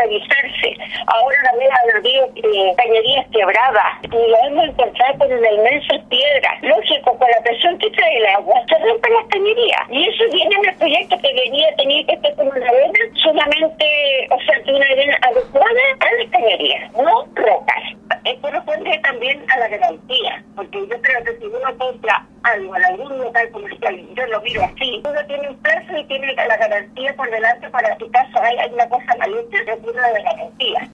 revisarse. Ahora también han habido cañerías quebradas y lo hemos encontrado con unas inmensas piedras. Lógico, con la presión que trae el agua se rompen las cañerías. Y eso viene en el proyecto que venía a tener que ser como una arena, solamente, o sea, una arena adecuada a las cañerías, no rocas. Esto responde también a la garantía, porque yo creo que si uno compra algo en algún local comercial, yo lo miro así, uno tiene un precio y tiene la garantía por delante para su caso hay una cosa mal hecha, recurre a la garantía.